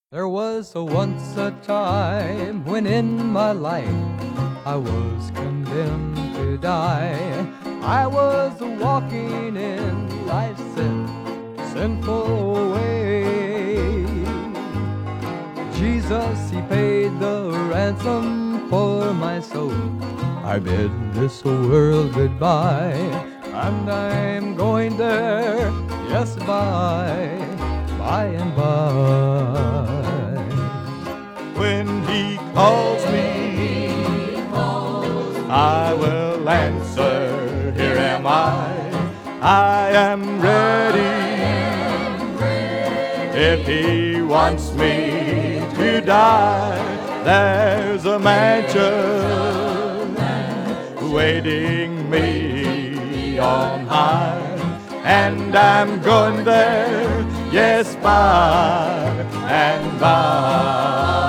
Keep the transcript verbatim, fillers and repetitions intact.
There was a once a time when in my life I was condemned to die. I was walking in life's sin, sinful way. Jesus, He paid the ransom for my soul. I bid this world goodbye, and I'm going there, yes, by, by and by. When He calls me, I will answer, here am I, I am ready. If He wants me to die, there's a mansion waiting me on high, and I'm going there, yes, by and by.